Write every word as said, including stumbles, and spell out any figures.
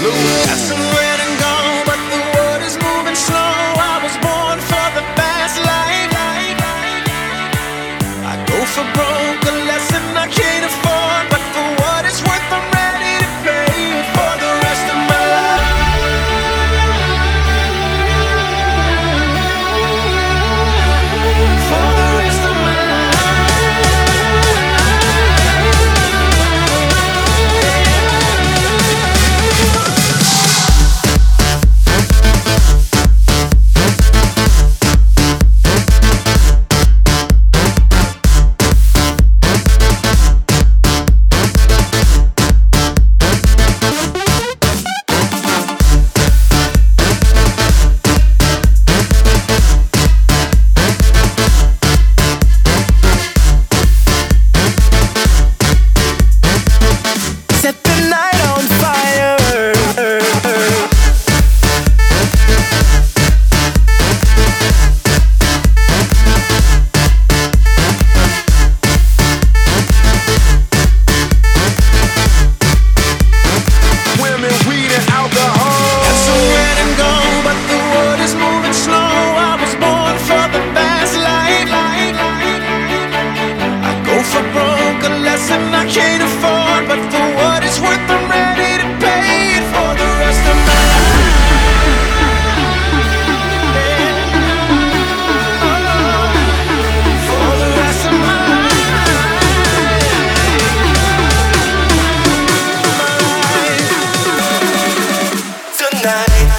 Got somewhere to go, but the world is moving slow. I was born for the fast life. I go for broke, a lesson I can't afford, but for what it's worth, I'm ready to pay it for the rest of my life. For the rest of my night.